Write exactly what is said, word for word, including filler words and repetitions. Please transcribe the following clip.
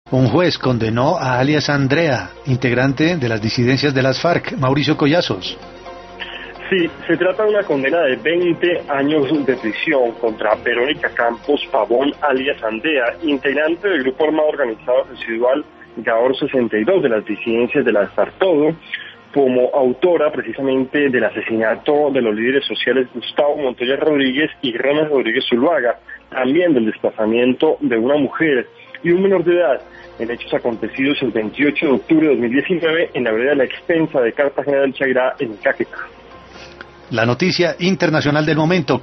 Un juez condenó a alias Andrea, integrante de las disidencias de las FARC, Mauricio Collazos. Sí, se trata de una condena de veinte años de prisión contra Verónica Campos Pavón, alias Andrea, integrante del grupo armado organizado residual Gabor sesenta y dos de las disidencias de las FARC Todo, como autora precisamente del asesinato de los líderes sociales Gustavo Montoya Rodríguez y Ronald Rodríguez Zuluaga, también del desplazamiento de una mujer y un menor de edad, en hechos acontecidos el veintiocho de octubre de dos mil diecinueve en la vereda La Extensa de Cartagena del Chairá, en Caquetá. La noticia internacional del momento.